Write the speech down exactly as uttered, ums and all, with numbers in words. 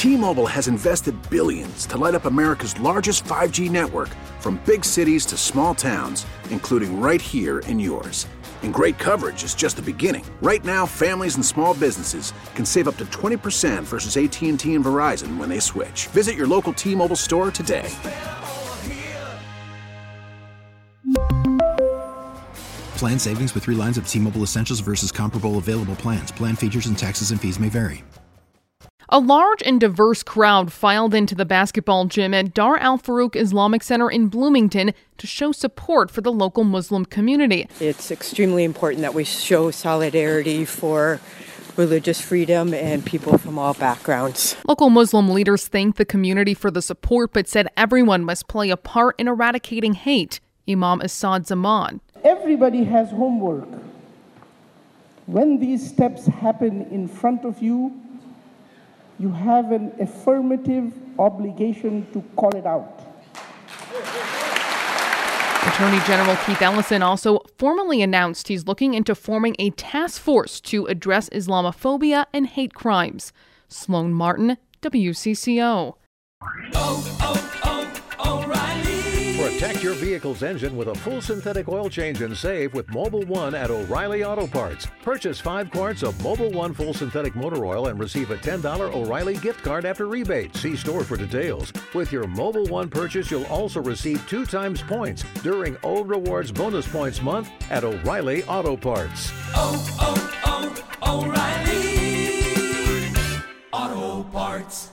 T-Mobile has invested billions to light up America's largest five G network, from big cities to small towns, including right here in yours. And great coverage is just the beginning. Right now, families and small businesses can save up to twenty percent versus A T and T and Verizon when they switch. Visit your local T-Mobile store today. Plan savings with three lines of T-Mobile Essentials versus comparable available plans. Plan features and taxes and fees may vary. A large and diverse crowd filed into the basketball gym at Dar Al Farouk Islamic Center in Bloomington to show support for the local Muslim community. It's extremely important that we show solidarity for religious freedom and people from all backgrounds. Local Muslim leaders thanked the community for the support, but said everyone must play a part in eradicating hate. Imam Assad Zaman. Everybody has homework. When these steps happen in front of you, you have an affirmative obligation to call it out. Attorney General Keith Ellison also formally announced he's looking into forming a task force to address Islamophobia and hate crimes. Sloan Martin, W C C O. Oh, oh, oh, O'Reilly. Protect your vehicle's engine with a full synthetic oil change and save with Mobil one at O'Reilly Auto Parts. Purchase five quarts of Mobil one full synthetic motor oil and receive a ten dollars O'Reilly gift card after rebate. See store for details. With your Mobil one purchase, you'll also receive two times points during O Rewards Bonus Points Month at O'Reilly Auto Parts. Oh, oh, oh, O'Reilly Auto Parts.